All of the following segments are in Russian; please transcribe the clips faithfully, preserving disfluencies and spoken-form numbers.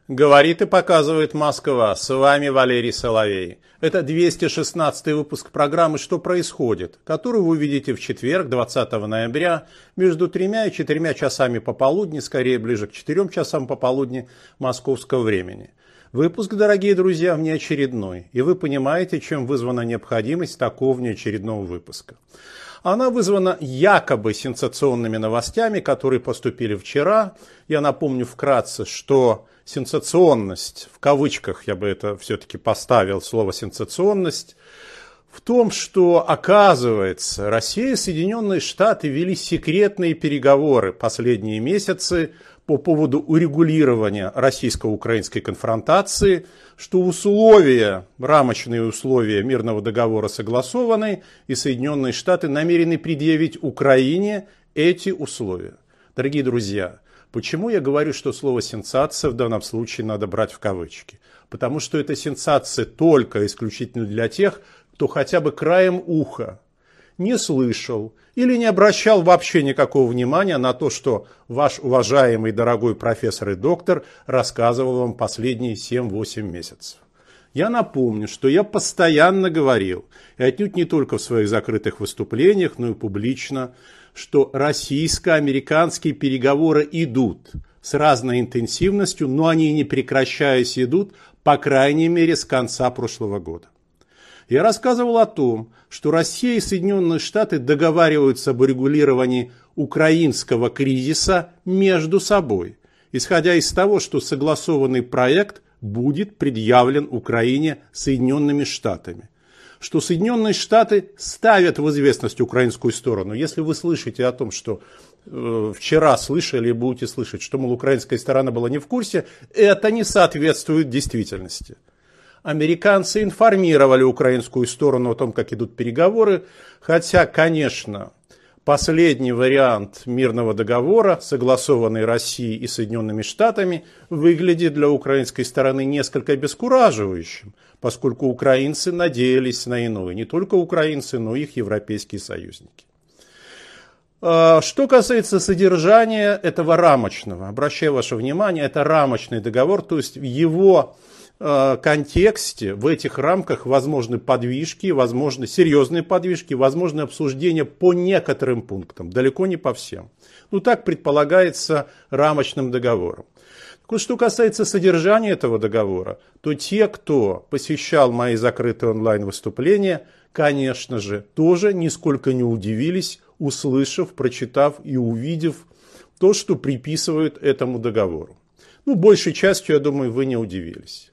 Говорит и показывает Москва. С вами Валерий Соловей. Это двести шестнадцатый выпуск программы «Что происходит?», которую вы увидите в четверг, двадцатого ноября, между тремя и четырьмя часами пополудни, скорее ближе к четырем часам пополудни московского времени. Выпуск, дорогие друзья, внеочередной, и вы понимаете, чем вызвана необходимость такого внеочередного выпуска. Она вызвана якобы сенсационными новостями, которые поступили вчера. Я напомню вкратце, что сенсационность, в кавычках я бы это все-таки поставил, слово сенсационность, в том, что, оказывается, Россия и Соединенные Штаты вели секретные переговоры последние месяцы по поводу урегулирования российско-украинской конфронтации, что условия, рамочные условия мирного договора согласованы, и Соединенные Штаты намерены предъявить Украине эти условия. Дорогие друзья, почему я говорю, что слово «сенсация» в данном случае надо брать в кавычки? Потому что это сенсация только исключительно для тех, кто хотя бы краем уха не слышал или не обращал вообще никакого внимания на то, что ваш уважаемый дорогой профессор и доктор рассказывал вам последние семь-восемь месяцев. Я напомню, что я постоянно говорил, и отнюдь не только в своих закрытых выступлениях, но и публично, что российско-американские переговоры идут с разной интенсивностью, но они не прекращаясь идут, по крайней мере, с конца прошлого года. Я рассказывал о том, что Россия и Соединенные Штаты договариваются об урегулировании украинского кризиса между собой, исходя из того, что согласованный проект будет предъявлен Украине Соединенными Штатами. Что Соединенные Штаты ставят в известность украинскую сторону. Если вы слышите о том, что э, вчера слышали и будете слышать, что, мол, украинская сторона была не в курсе, это не соответствует действительности. Американцы информировали украинскую сторону о том, как идут переговоры, хотя, конечно, последний вариант мирного договора, согласованный Россией и Соединенными Штатами, выглядит для украинской стороны несколько обескураживающим, поскольку украинцы надеялись на иное. Не только украинцы, но и их европейские союзники. Что касается содержания этого рамочного, обращаю ваше внимание, это рамочный договор, то есть в его контексте, в этих рамках возможны подвижки, возможны серьезные подвижки, возможны обсуждения по некоторым пунктам, далеко не по всем. Ну так предполагается рамочным договором. Так вот, что касается содержания этого договора, то те, кто посещал мои закрытые онлайн-выступления, конечно же, тоже нисколько не удивились, услышав, прочитав и увидев то, что приписывают этому договору. Ну, большей частью, я думаю, вы не удивились.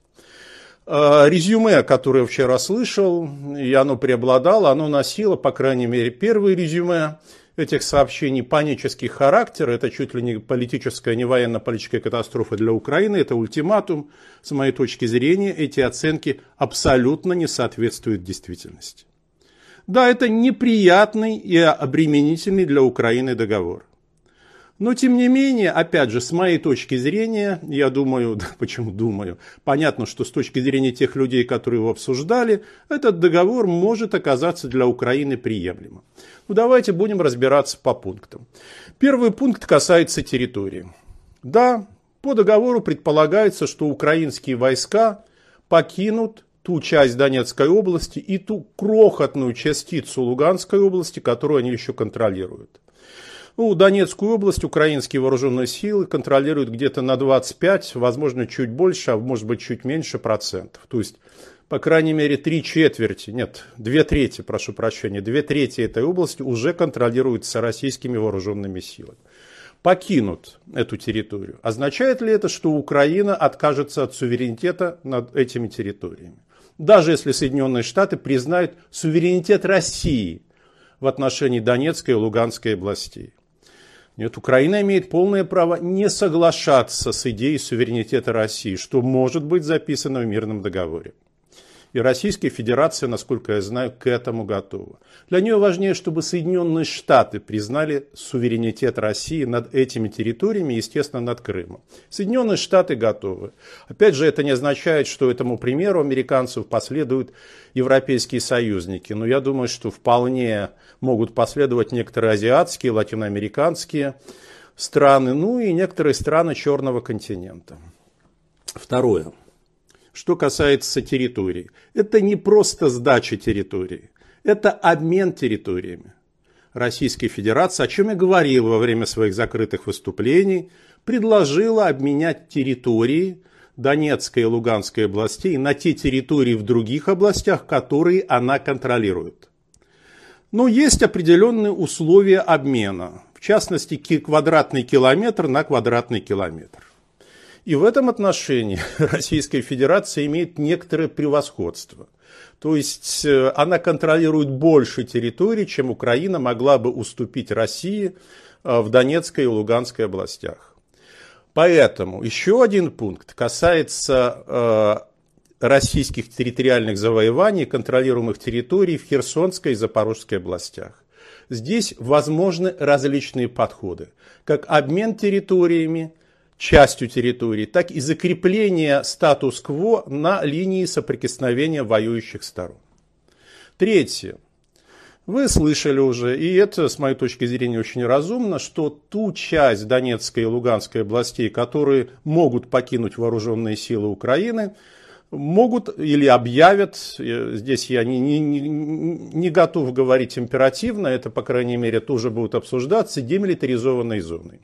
Резюме, которое я вчера слышал, и оно преобладало, оно носило, по крайней мере, первое резюме этих сообщений панический характер. Это чуть ли не политическая, не военно-политическая катастрофа для Украины, это ультиматум. С моей точки зрения, эти оценки абсолютно не соответствуют действительности. Да, это неприятный и обременительный для Украины договор. Но, тем не менее, опять же, с моей точки зрения, я думаю, да, почему думаю, понятно, что с точки зрения тех людей, которые его обсуждали, этот договор может оказаться для Украины приемлемым. Ну, давайте будем разбираться по пунктам. Первый пункт касается территории. Да, по договору предполагается, что украинские войска покинут ту часть Донецкой области и ту крохотную частицу Луганской области, которую они еще контролируют. Ну, Донецкую область украинские вооруженные силы контролируют где-то на двадцать пять, возможно, чуть больше, а может быть, чуть меньше процентов. То есть, по крайней мере, три четверти, нет, две трети, прошу прощения, две трети этой области уже контролируются российскими вооруженными силами. Покинут эту территорию. Означает ли это, что Украина откажется от суверенитета над этими территориями? Даже если Соединенные Штаты признают суверенитет России в отношении Донецкой и Луганской областей. Нет, Украина имеет полное право не соглашаться с идеей суверенитета России, что может быть записано в мирном договоре. И Российская Федерация, насколько я знаю, к этому готова. Для нее важнее, чтобы Соединенные Штаты признали суверенитет России над этими территориями, естественно, над Крымом. Соединенные Штаты готовы. Опять же, это не означает, что этому примеру американцев последуют европейские союзники. Но я думаю, что вполне могут последовать некоторые азиатские, латиноамериканские страны, ну и некоторые страны Черного континента. Второе. Что касается территорий. Это не просто сдача территории. Это обмен территориями. Российская Федерация, о чем я говорил во время своих закрытых выступлений, предложила обменять территории Донецкой и Луганской областей на те территории в других областях, которые она контролирует. Но есть определенные условия обмена, в частности, квадратный километр на квадратный километр. И в этом отношении Российская Федерация имеет некоторое превосходство. То есть она контролирует больше территорий, чем Украина могла бы уступить России в Донецкой и Луганской областях. Поэтому еще один пункт касается российских территориальных завоеваний, контролируемых территорий в Херсонской и Запорожской областях. Здесь возможны различные подходы, как обмен территориями, частью территории, так и закрепление статус-кво на линии соприкосновения воюющих сторон. Третье. Вы слышали уже, и это, с моей точки зрения, очень разумно, что ту часть Донецкой и Луганской областей, которые могут покинуть вооруженные силы Украины, могут или объявят, здесь я не, не, не готов говорить императивно, это, по крайней мере, тоже будет обсуждаться, демилитаризованной зоной.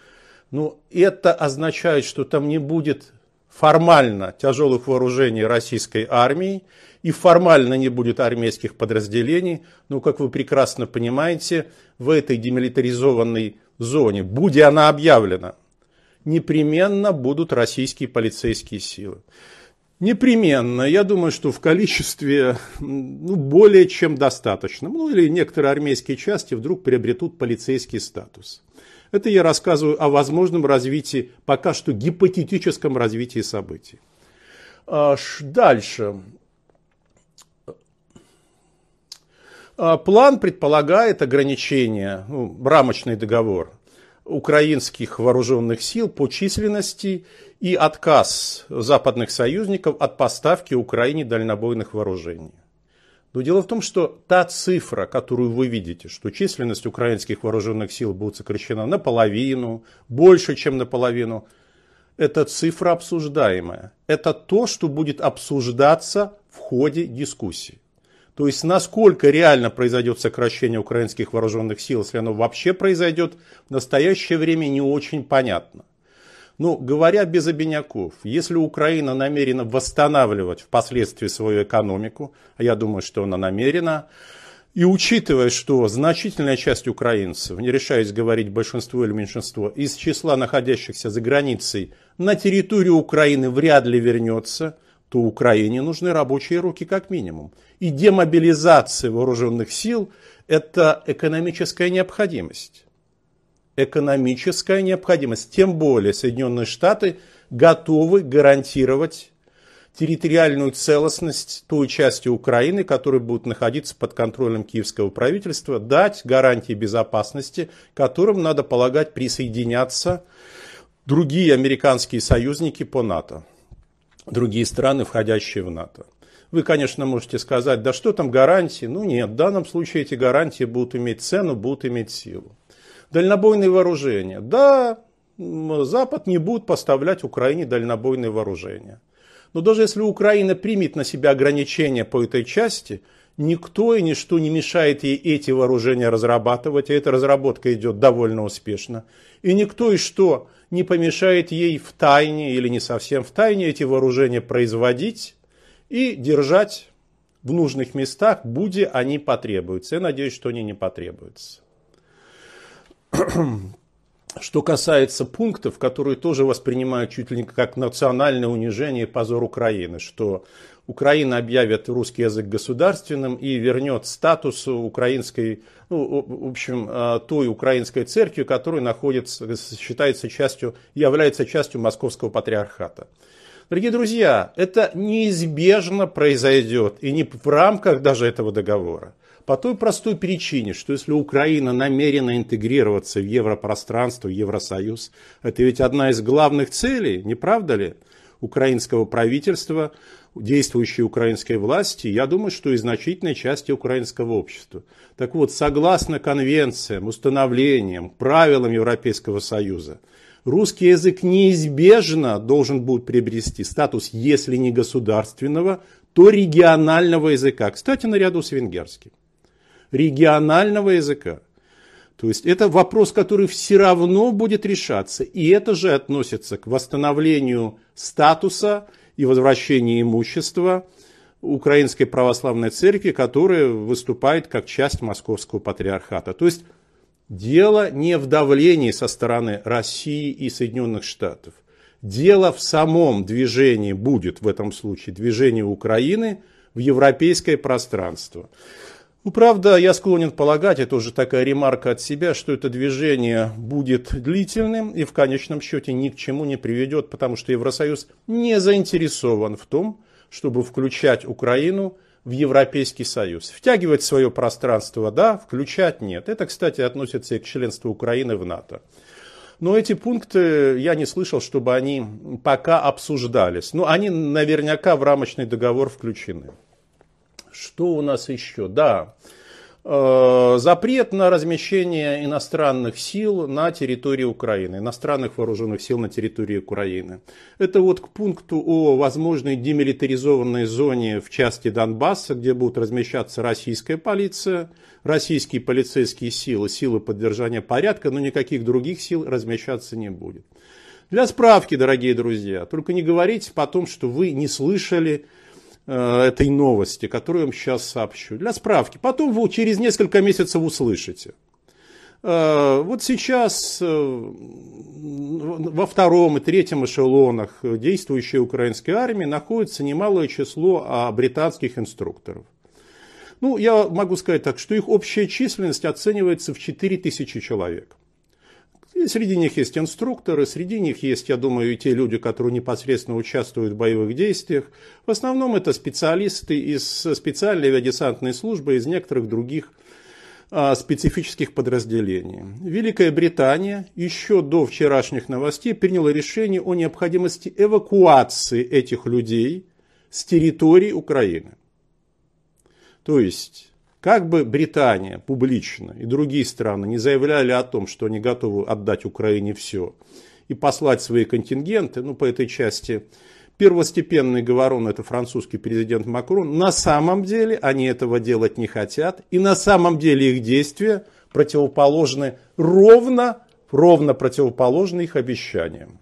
Но это означает, что там не будет формально тяжелых вооружений российской армии, и формально не будет армейских подразделений, но, как вы прекрасно понимаете, в этой демилитаризованной зоне, будь она объявлена, непременно будут российские полицейские силы. Непременно, я думаю, что в количестве ну, более чем достаточном, ну или некоторые армейские части вдруг приобретут полицейский статус. Это я рассказываю о возможном развитии, пока что гипотетическом развитии событий. Дальше. План предполагает ограничение, ну, рамочный договор украинских вооруженных сил по численности и отказ западных союзников от поставки Украине дальнобойных вооружений. Но дело в том, что та цифра, которую вы видите, что численность украинских вооруженных сил будет сокращена наполовину, больше, чем наполовину, это цифра обсуждаемая. Это то, что будет обсуждаться в ходе дискуссии. То есть, насколько реально произойдет сокращение украинских вооруженных сил, если оно вообще произойдет, в настоящее время не очень понятно. Но, говоря без обиняков, если Украина намерена восстанавливать впоследствии свою экономику, а я думаю, что она намерена, и учитывая, что значительная часть украинцев, не решаясь говорить большинство или меньшинство, из числа находящихся за границей на территорию Украины вряд ли вернется, то Украине нужны рабочие руки как минимум. И демобилизация вооруженных сил – это экономическая необходимость. Экономическая необходимость. Тем более Соединенные Штаты готовы гарантировать территориальную целостность той части Украины, которая будет находиться под контролем киевского правительства, дать гарантии безопасности, которым, надо полагать, присоединятся другие американские союзники по НАТО. Другие страны, входящие в НАТО. Вы, конечно, можете сказать, да что там гарантии? Ну нет, в данном случае эти гарантии будут иметь цену, будут иметь силу. Дальнобойные вооружения. Да, Запад не будет поставлять Украине дальнобойные вооружения. Но даже если Украина примет на себя ограничения по этой части, никто и ничто не мешает ей эти вооружения разрабатывать, а эта разработка идет довольно успешно. И никто и что не помешает ей в тайне или не совсем в тайне эти вооружения производить и держать в нужных местах, будь они потребуются. Я надеюсь, что они не потребуются. Что касается пунктов, которые тоже воспринимают чуть ли не как национальное унижение и позор Украины, что Украина объявит русский язык государственным и вернет статус украинской, ну, в общем, той украинской церкви, которая находится, считается частью, является частью Московского патриархата. Дорогие друзья, это неизбежно произойдет, и не в рамках даже этого договора. По той простой причине, что если Украина намерена интегрироваться в европространство, в Евросоюз, это ведь одна из главных целей, не правда ли, украинского правительства, действующей украинской власти, я думаю, что и значительной части украинского общества. Так вот, согласно конвенциям, установлениям, правилам Европейского Союза, Русский язык неизбежно должен будет приобрести статус, если не государственного, то регионального языка. Кстати, наряду с венгерским. Регионального языка. То есть это вопрос, который все равно будет решаться. И это же относится к восстановлению статуса и возвращению имущества Украинской Православной Церкви, которая выступает как часть Московского Патриархата. То есть дело не в давлении со стороны России и Соединенных Штатов. Дело в самом движении будет, в этом случае, движение Украины в европейское пространство. Ну, правда, я склонен полагать, это уже такая ремарка от себя, что это движение будет длительным и в конечном счете ни к чему не приведет, потому что Евросоюз не заинтересован в том, чтобы включать Украину в Европейский Союз. Втягивать в свое пространство, да, включать нет. Это, кстати, относится и к членству Украины в НАТО. Но эти пункты я не слышал, чтобы они пока обсуждались. Но они наверняка в рамочный договор включены. Что у нас еще? Да, э, запрет на размещение иностранных сил на территории Украины, иностранных вооруженных сил на территории Украины. Это вот к пункту о возможной демилитаризованной зоне в части Донбасса, где будут размещаться российская полиция, российские полицейские силы, силы поддержания порядка, но никаких других сил размещаться не будет. Для справки, дорогие друзья, только не говорите потом, что вы не слышали этой новости, которую я вам сейчас сообщу. Для справки. Потом вы через несколько месяцев услышите. Вот сейчас во втором и третьем эшелонах действующей украинской армии находится немалое число британских инструкторов. Ну, я могу сказать так, что их общая численность оценивается в четыре тысячи человек. И среди них есть инструкторы, среди них есть, я думаю, и те люди, которые непосредственно участвуют в боевых действиях. В основном это специалисты из специальной авиадесантной службы, из некоторых других а, специфических подразделений. Великая Британия еще до вчерашних новостей приняла решение о необходимости эвакуации этих людей с территории Украины. То есть, как бы Британия публично и другие страны не заявляли о том, что они готовы отдать Украине все и послать свои контингенты, ну, по этой части первостепенный говорун, это французский президент Макрон, на самом деле они этого делать не хотят, и на самом деле их действия противоположны ровно, ровно противоположны их обещаниям.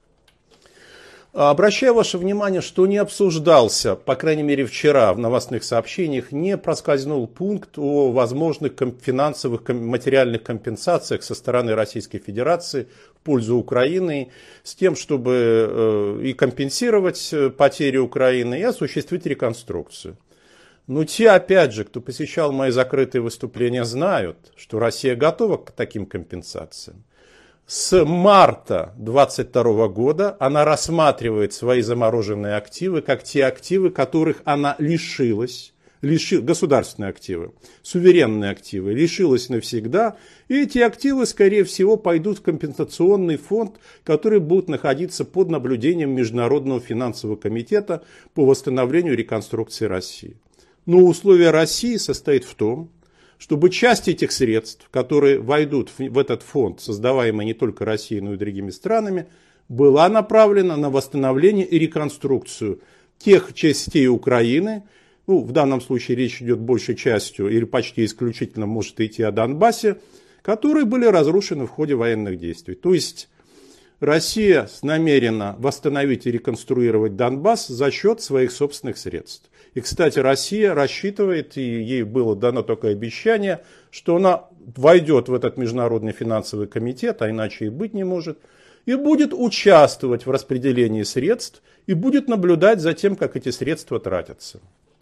Обращаю ваше внимание, что не обсуждался, по крайней мере вчера в новостных сообщениях, не проскользнул пункт о возможных финансовых материальных компенсациях со стороны Российской Федерации в пользу Украины, с тем, чтобы и компенсировать потери Украины, и осуществить реконструкцию. Но те, опять же, кто посещал мои закрытые выступления, знают, что Россия готова к таким компенсациям. С марта две тысячи двадцать второго года она рассматривает свои замороженные активы как те активы, которых она лишилась, лиши, государственные активы, суверенные активы, лишилась навсегда. И эти активы, скорее всего, пойдут в компенсационный фонд, который будет находиться под наблюдением Международного финансового комитета по восстановлению и реконструкции России. Но условие России состоит в том, чтобы часть этих средств, которые войдут в этот фонд, создаваемый не только Россией, но и другими странами, была направлена на восстановление и реконструкцию тех частей Украины, ну, в данном случае речь идет большей частью или почти исключительно может идти о Донбассе, которые были разрушены в ходе военных действий. То есть Россия намерена восстановить и реконструировать Донбасс за счет своих собственных средств. И, кстати, Россия рассчитывает, и ей было дано такое обещание, что она войдет в этот Международный финансовый комитет, а иначе и быть не может, и будет участвовать в распределении средств, и будет наблюдать за тем, как эти средства тратятся.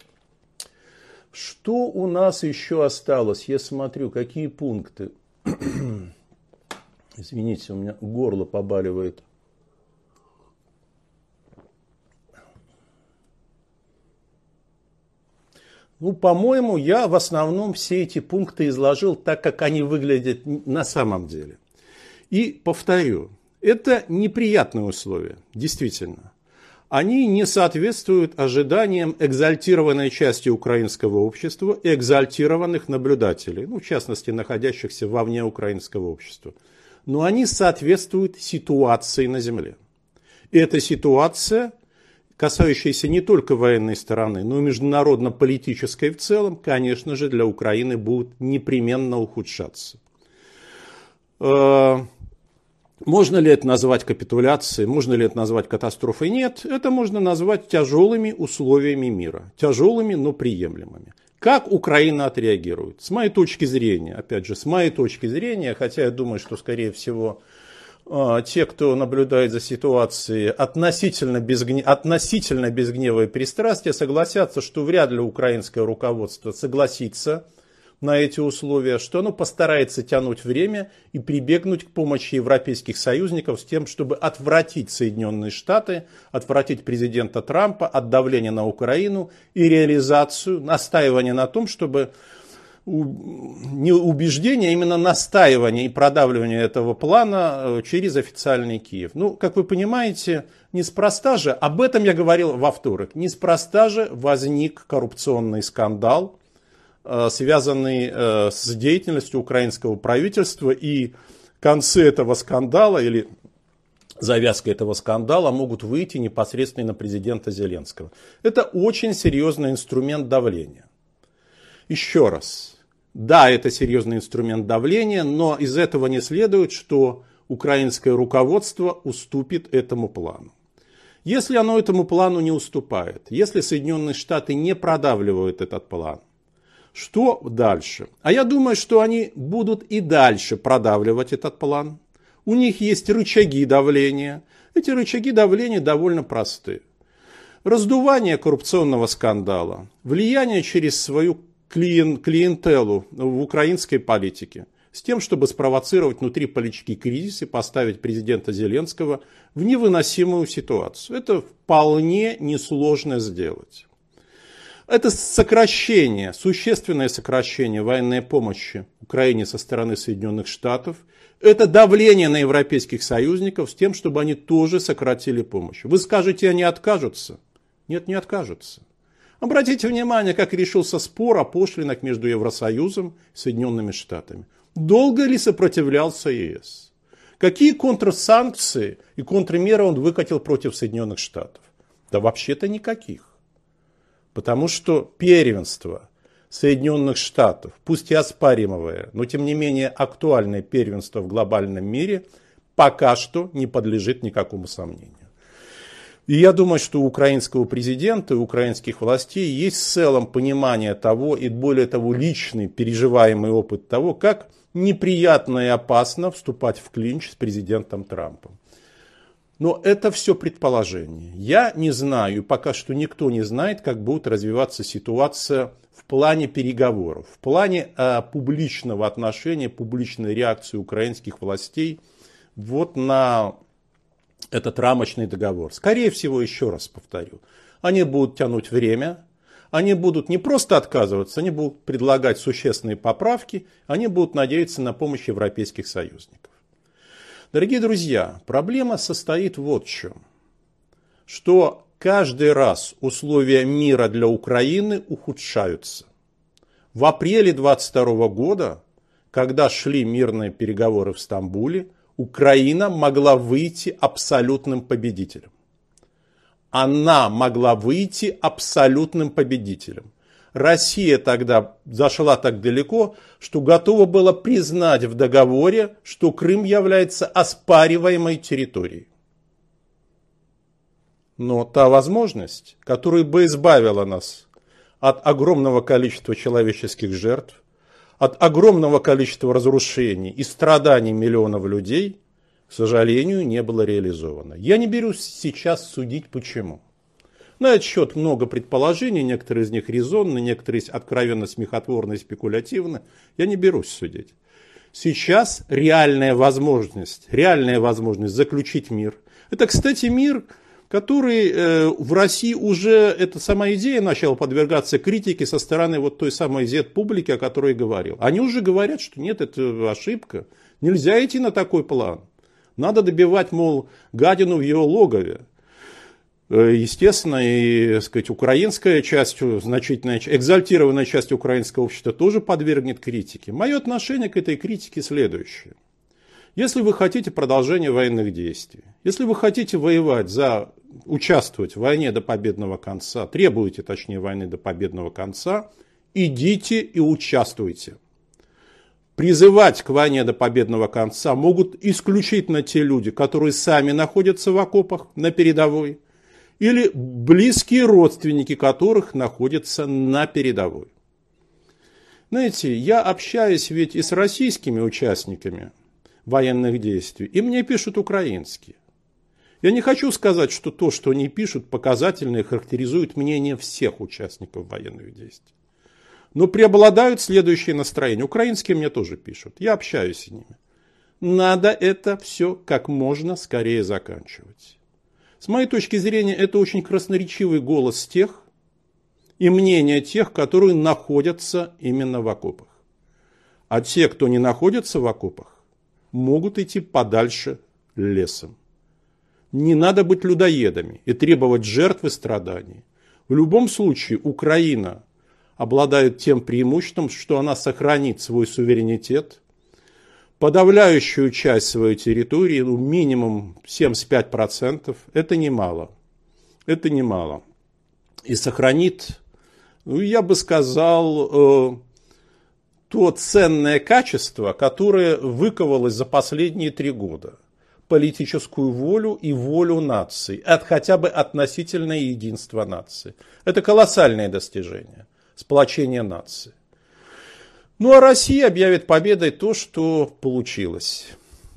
Что у нас еще осталось? Я смотрю, какие пункты. Извините, у меня горло побаливает. Ну, по-моему, я в основном все эти пункты изложил так, как они выглядят на самом деле. И повторю, это неприятные условия, действительно. Они не соответствуют ожиданиям экзальтированной части украинского общества и экзальтированных наблюдателей, ну, в частности, находящихся вовне украинского общества. но они соответствуют ситуации на земле. И эта ситуация, касающаяся не только военной стороны, но и международно-политической в целом, конечно же, для Украины будет непременно ухудшаться. Можно ли это назвать капитуляцией, можно ли это назвать катастрофой? Нет, это можно назвать тяжелыми условиями мира, тяжелыми, но приемлемыми. Как Украина отреагирует? С моей точки зрения, опять же, с моей точки зрения, хотя я думаю, что, скорее всего, те, кто наблюдает за ситуацией относительно без, гне... относительно без гнева и пристрастия, согласятся, что вряд ли украинское руководство согласится на эти условия, что оно постарается тянуть время и прибегнуть к помощи европейских союзников с тем, чтобы отвратить Соединенные Штаты, отвратить президента Трампа от давления на Украину и реализацию, настаивание на том, чтобы не убеждение, а именно настаивание и продавливание этого плана через официальный Киев. Ну, как вы понимаете, неспроста же, об этом я говорил во вторник, неспроста же возник коррупционный скандал, связанный с деятельностью украинского правительства, и концы этого скандала или завязка этого скандала могут выйти непосредственно на президента Зеленского. Это очень серьезный инструмент давления. Еще раз. Да, это серьезный инструмент давления, но из этого не следует, что украинское руководство уступит этому плану. Если оно этому плану не уступает, если Соединенные Штаты не продавливают этот план, что дальше? А я думаю, что они будут и дальше продавливать этот план. У них есть рычаги давления. Эти рычаги давления довольно просты. Раздувание коррупционного скандала, влияние через свою клиен, клиентелу в украинской политике, с тем, чтобы спровоцировать внутриполитический кризис и поставить президента Зеленского в невыносимую ситуацию. Это вполне несложно сделать. Это сокращение, существенное сокращение военной помощи Украине со стороны Соединенных Штатов. Это давление на европейских союзников с тем, чтобы они тоже сократили помощь. Вы скажете, они откажутся? Нет, не откажутся. Обратите внимание, как решился спор о пошлинах между Евросоюзом и Соединенными Штатами. Долго ли сопротивлялся ЕС? Какие контрсанкции и контрмеры он выкатил против Соединенных Штатов? Да вообще-то никаких. Потому что первенство Соединенных Штатов, пусть и оспаримое, но тем не менее актуальное первенство в глобальном мире, пока что не подлежит никакому сомнению. И я думаю, что у украинского президента и украинских властей есть в целом понимание того, и более того, личный переживаемый опыт того, как неприятно и опасно вступать в клинч с президентом Трампом. Но это все предположение. Я не знаю, и пока что никто не знает, как будет развиваться ситуация в плане переговоров, в плане э, публичного отношения, публичной реакции украинских властей вот на этот рамочный договор. Скорее всего, еще раз повторю, они будут тянуть время, они будут не просто отказываться, они будут предлагать существенные поправки, они будут надеяться на помощь европейских союзников. Дорогие друзья, проблема состоит вот в чем, что каждый раз условия мира для Украины ухудшаются. В апреле двадцать второго года, когда шли мирные переговоры в Стамбуле, Украина могла выйти абсолютным победителем. Она могла выйти абсолютным победителем. Россия тогда зашла так далеко, что готова была признать в договоре, что Крым является оспариваемой территорией. Но та возможность, которая бы избавила нас от огромного количества человеческих жертв, от огромного количества разрушений и страданий миллионов людей, к сожалению, не была реализована. Я не берусь сейчас судить почему. На этот счет много предположений, некоторые из них резонны, некоторые откровенно смехотворны и спекулятивны. Я не берусь судить. Сейчас реальная возможность, реальная возможность заключить мир. Это, кстати, мир, который э, в России уже, эта сама идея начала подвергаться критике со стороны вот той самой зет-публики, о которой я говорил. Они уже говорят, что нет, это ошибка. Нельзя идти на такой план. Надо добивать, мол, гадину в его логове. Естественно, и, так сказать, украинская часть, значительная, экзальтированная часть украинского общества тоже подвергнет критике. Мое отношение к этой критике следующее. Если вы хотите продолжения военных действий, если вы хотите воевать за, участвовать в войне до победного конца, требуете, точнее, войны до победного конца, идите и участвуйте. Призывать к войне до победного конца могут исключительно те люди, которые сами находятся в окопах на передовой, или близкие родственники которых находятся на передовой. Знаете, я общаюсь ведь и с российскими участниками военных действий, и мне пишут украинские. Я не хочу сказать, что то, что они пишут, показательно и характеризует мнение всех участников военных действий. Но преобладают следующие настроения. Украинские мне тоже пишут. Я общаюсь с ними. Надо это все как можно скорее заканчивать. С моей точки зрения, это очень красноречивый голос тех и мнение тех, которые находятся именно в окопах. А те, кто не находится в окопах, могут идти подальше лесом. Не надо быть людоедами и требовать жертв и страданий. В любом случае, Украина обладает тем преимуществом, что она сохранит свой суверенитет, подавляющую часть своей территории, ну, минимум семьдесят пять процентов, это немало. Это немало. И сохранит, ну, я бы сказал, э, то ценное качество, которое выковалось за последние три года. Политическую волю и волю наций, от хотя бы относительное единство наций. Это колоссальное достижение. Сплочение нации. Ну а Россия объявит победой то, что получилось.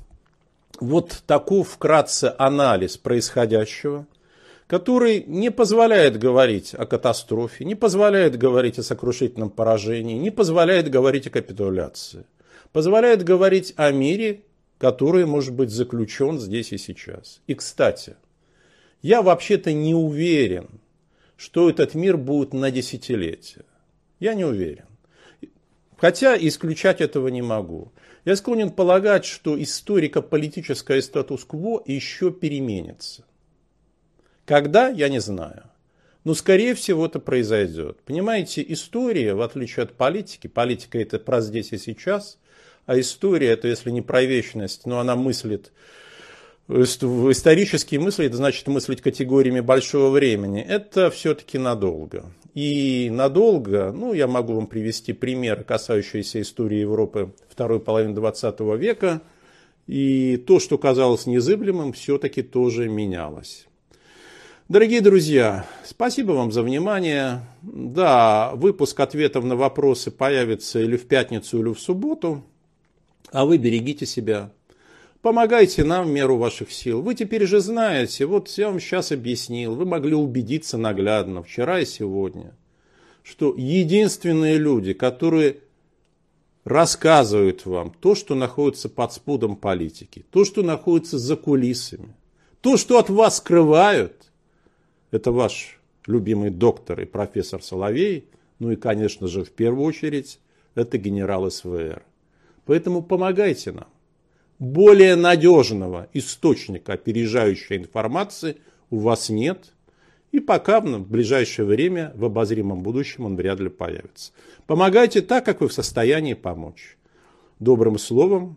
Вот таков вкратце анализ происходящего, который не позволяет говорить о катастрофе, не позволяет говорить о сокрушительном поражении, не позволяет говорить о капитуляции. Позволяет говорить о мире, который может быть заключен здесь и сейчас. И, кстати, я вообще-то не уверен, что этот мир будет на десятилетия. Я не уверен. Хотя исключать этого не могу. Я склонен полагать, что историко-политическое статус-кво еще переменится. Когда, я не знаю. Но, скорее всего, это произойдет. Понимаете, история, в отличие от политики, политика это про здесь и сейчас, а история это, если не про вечность, но она мыслит, исторические мысли, это значит мыслить категориями большого времени, это все-таки надолго. И надолго, ну, я могу вам привести примеры, касающиеся истории Европы второй половины двадцатого века, и то, что казалось незыблемым, все-таки тоже менялось. Дорогие друзья, спасибо вам за внимание. Да, выпуск ответов на вопросы появится или в пятницу, или в субботу, а вы берегите себя. Помогайте нам в меру ваших сил. Вы теперь же знаете, вот я вам сейчас объяснил, вы могли убедиться наглядно вчера и сегодня, что единственные люди, которые рассказывают вам то, что находится под спудом политики, то, что находится за кулисами, то, что от вас скрывают, это ваш любимый доктор и профессор Соловей, ну и, конечно же, в первую очередь, это генерал СВР. Поэтому помогайте нам. Более надежного источника опережающей информации у вас нет. И пока в ближайшее время, в обозримом будущем, он вряд ли появится. Помогайте так, как вы в состоянии помочь. Добрым словом,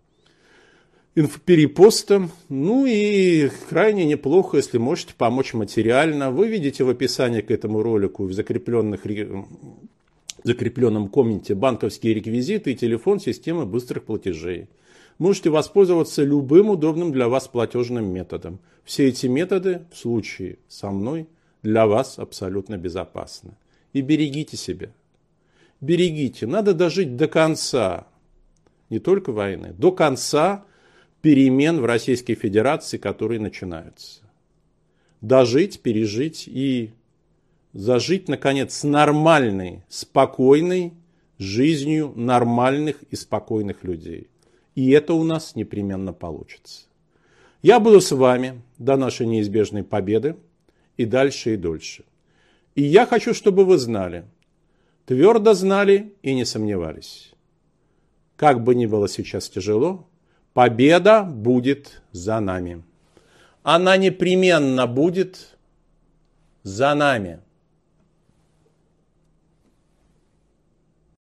инфоперепостом. Ну и крайне неплохо, если можете помочь материально. Вы видите в описании к этому ролику в закрепленных в закрепленном комменте банковские реквизиты и телефон системы быстрых платежей. Можете воспользоваться любым удобным для вас платежным методом. Все эти методы в случае со мной для вас абсолютно безопасны. И берегите себя. Берегите. Надо дожить до конца, не только войны, до конца перемен в Российской Федерации, которые начинаются. Дожить, пережить и зажить, наконец, нормальной, спокойной жизнью нормальных и спокойных людей. И это у нас непременно получится. Я буду с вами до нашей неизбежной победы и дальше и дольше. И я хочу, чтобы вы знали, твердо знали и не сомневались. Как бы ни было сейчас тяжело, победа будет за нами. Она непременно будет за нами.